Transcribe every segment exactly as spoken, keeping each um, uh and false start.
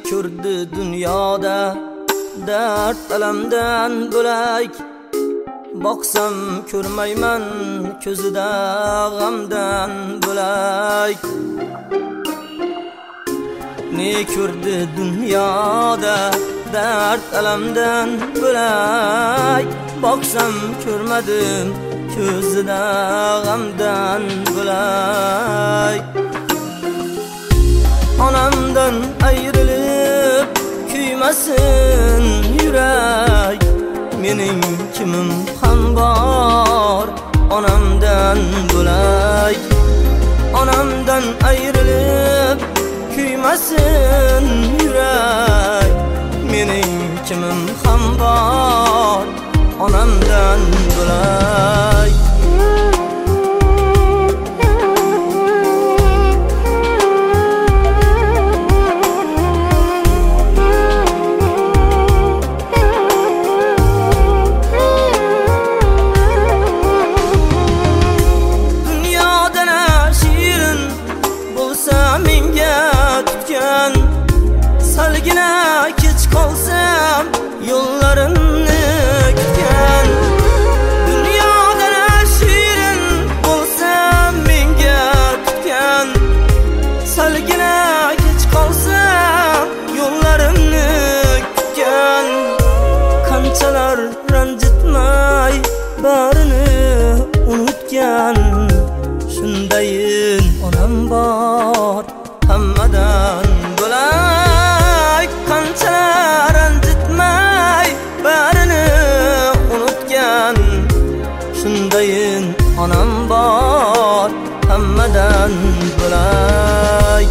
ko'rdi dunyoda dard alamdan bo'lak, boqsam ko'rmayman ko'zida g'amdan bo'lak. Ne ko'rdi dunyoda dard alamdan bo'lak, boqsam ko'rmadim ko'zida g'amdan bo'lak. Onamdan ayrilib kuymasin yurak, mening kimim ham bor onamdan bo'lak. Onamdan ayrilib kuymasin yurak, mening kimim ham bor onamdan bo'lak. Salgina kech qolsam yo'llarimni kutgan, dunyoda shirin bo'lsa menga tutgan. Salgina kech qolsam yo'llarimni kutgan, qanchalar ranjitmay barini unutgan. Shundayin onam bor hammadan bo'lak, qanchalar ranjitmay barini unutgan. Shundayin onam bor hammadan bo'lak.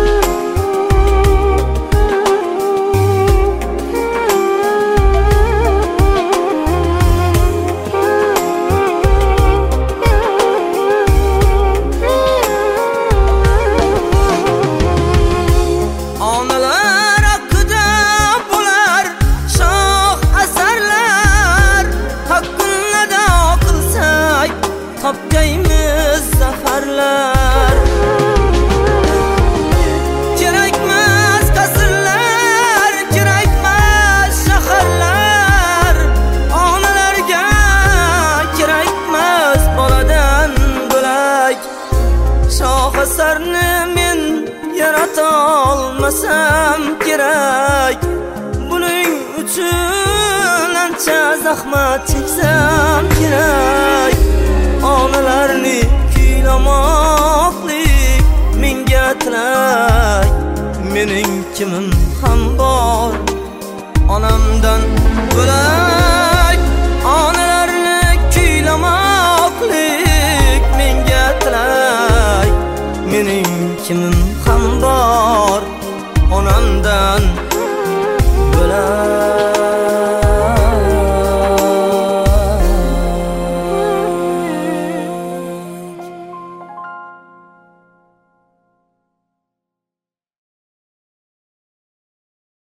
Topgaymiz zafarlar, kerakmas qasrlar, kerakmas shaharlar. Onalarga kerakmas boladan bo'lak. Shohasarni men yarata olmasam kerak, buning uchun ancha zahmat cheksam kerak. Onalarni kuylamoqlik menga tilak, mening kimim ham bor onamdan bo'lak.